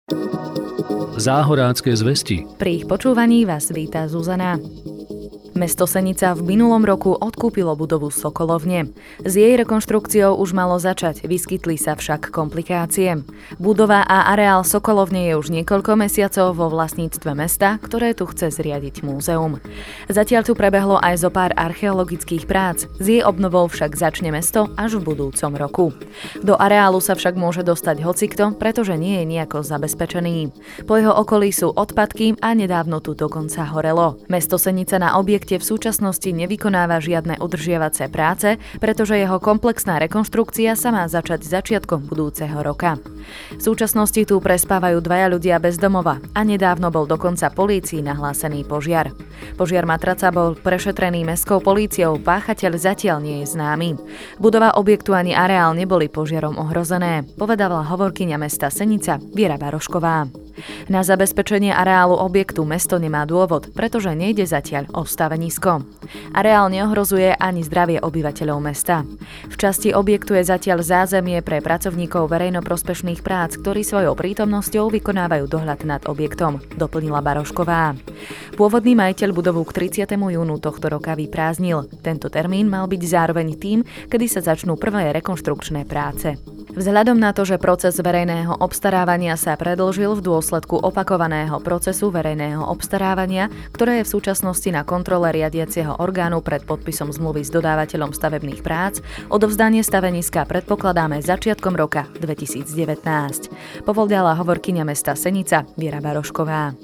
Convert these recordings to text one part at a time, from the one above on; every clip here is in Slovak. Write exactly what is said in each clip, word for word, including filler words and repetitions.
Záhorácké zvesti. Pri ich počúvaní vás víta Zuzana. Mesto Senica v minulom roku odkúpilo budovu Sokolovne. S jej rekonštrukciou už malo začať, vyskytli sa však komplikácie. Budova a areál Sokolovne je už niekoľko mesiacov vo vlastníctve mesta, ktoré tu chce zriadiť múzeum. Zatiaľ tu prebehlo aj zo pár archeologických prác, s jej obnovou však začne mesto až v budúcom roku. Do areálu sa však môže dostať hocikto, pretože nie je nejako zabezpečený. Po jeho okolí sú odpadky a nedávno tu dokonca horelo. Mesto Senica na objekte v súčasnosti nevykonáva žiadne udržiavacie práce, pretože jeho komplexná rekonštrukcia sa má začať začiatkom budúceho roka. V súčasnosti tu prespávajú dvaja ľudia bez domova a nedávno bol dokonca polícii nahlásený požiar. Požiar matraca bol prešetrený mestskou políciou, páchateľ zatiaľ nie je známy. Budova objektu ani areál neboli požiarom ohrozené, povedala hovorkyňa mesta Senica Viera Barošková. Na zabezpečenie areálu objektu mesto nemá dôvod, pretože nejde zatiaľ o stavenisko. Areál neohrozuje ani zdravie obyvateľov mesta. V časti objektu je zatiaľ zázemie pre pracovníkov verejnoprospešných prác, ktorí svojou prítomnosťou vykonávajú dohľad nad objektom, doplnila Barošková. Pôvodný majiteľ budovu k tridsiatemu júnu tohto roka vyprázdnil. Tento termín mal byť zároveň tým, kedy sa začnú prvé rekonštrukčné práce. Vzhľadom na to, že proces verejného obstarávania sa predĺžil v dôsledku opakovaného procesu verejného obstarávania, ktoré je v súčasnosti na kontrole riadiaceho orgánu pred podpisom zmluvy s dodávateľom stavebných prác, odovzdanie staveniska predpokladáme začiatkom roka dvetisícdevätnásť, povedala hovorkyňa mesta Senica Viera Barošková.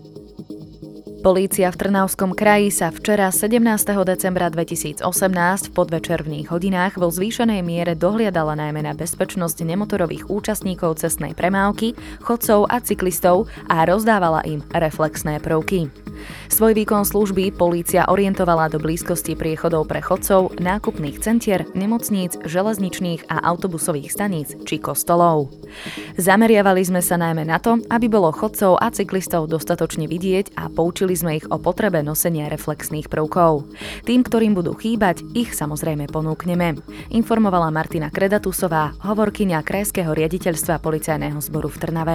Polícia v Trnavskom kraji sa včera sedemnásteho decembra dvetisícosemnásť v podvečerných hodinách vo zvýšenej miere dohliadala najmä na bezpečnosť nemotorových účastníkov cestnej premávky, chodcov a cyklistov a rozdávala im reflexné prvky. Svoj výkon služby polícia orientovala do blízkosti priechodov pre chodcov, nákupných centier, nemocníc, železničných a autobusových staníc či kostolov. Zameriavali sme sa najmä na to, aby bolo chodcov a cyklistov dostatočne vidieť a poučili sme ich o potrebe nosenia reflexných prvkov. Tým, ktorým budú chýbať, ich samozrejme ponúkneme, informovala Martina Kredatusová, hovorkyňa Krajského riaditeľstva policajného zboru v Trnave.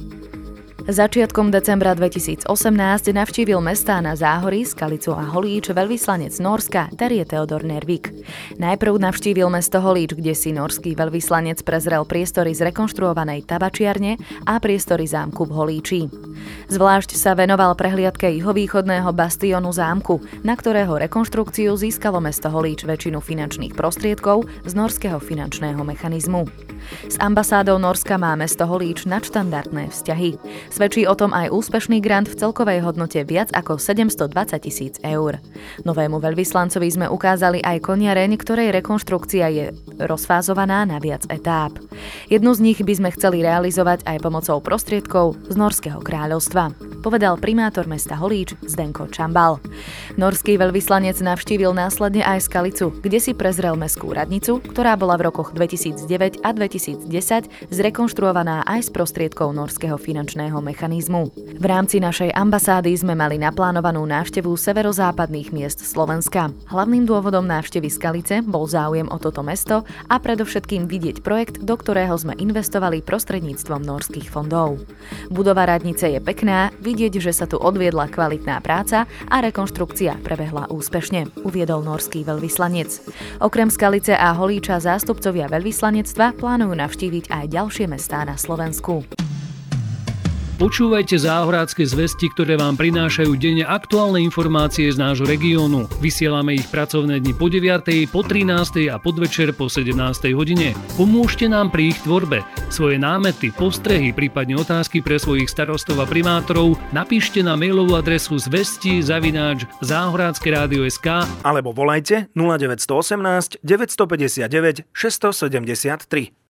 Začiatkom decembra dvetisícosemnásť navštívil mestá na Záhorí, Skalicu a Holíč veľvyslanec Nórska Terje Theodor Nervik. Najprv navštívil mesto Holíč, kde si nórský veľvyslanec prezrel priestory z rekonštruovanej tabačiarne a priestory zámku v Holíči. Zvlášť sa venoval prehliadke juhovýchodného bastiónu zámku, na ktorého rekonštrukciu získalo mesto Holíč väčšinu finančných prostriedkov z norského finančného mechanizmu. S ambasádou Nórska má mesto Holíč nadštandardné vzťahy. Svedčí o tom aj úspešný grant v celkovej hodnote viac ako sedemstodvadsať tisíc eur. Novému veľvyslancovi sme ukázali aj koniareň, ktorej rekonštrukcia je rozfázovaná na viac etáp. Jednu z nich by sme chceli realizovať aj pomocou prostriedkov z Norského kráľovstva, povedal primátor mesta Holíč Zdenko Čambal. Norský veľvyslanec navštívil následne aj Skalicu, kde si prezrel mestskú radnicu, ktorá bola v rokoch dvetisícdeväť a dvetisícdesať zrekonštruovaná aj z prostriedkov norského finančného mechanizmu. V rámci našej ambasády sme mali naplánovanú návštevu severozápadných miest Slovenska. Hlavným dôvodom návštevy Skalice bol záujem o toto mesto a predovšetkým vidieť projekt, do ktorého sme investovali prostredníctvom norských fondov. Budova radnice je pekná, vidieť, že sa tu odviedla kvalitná práca a rekonštrukcia prebehla úspešne, uviedol norský veľvyslanec. Okrem Skalice a Holíča zástupcovia veľvyslanectva plánujú navštíviť aj ďalšie mestá na Slovensku. Počúvajte záhorácké zvesti, ktoré vám prinášajú denne aktuálne informácie z nášho regiónu. Vysielame ich pracovné dni po deviatej, po trinástej a podvečer po sedemnástej hodine. Pomôžte nám pri ich tvorbe. Svoje námety, postrehy, prípadne otázky pre svojich starostov a primátorov napíšte na mailovú adresu zvesti zavináč záhorácke rádio bodka es ká alebo volajte nula deväť jedna osem deväť päť deväť šesť sedem tri.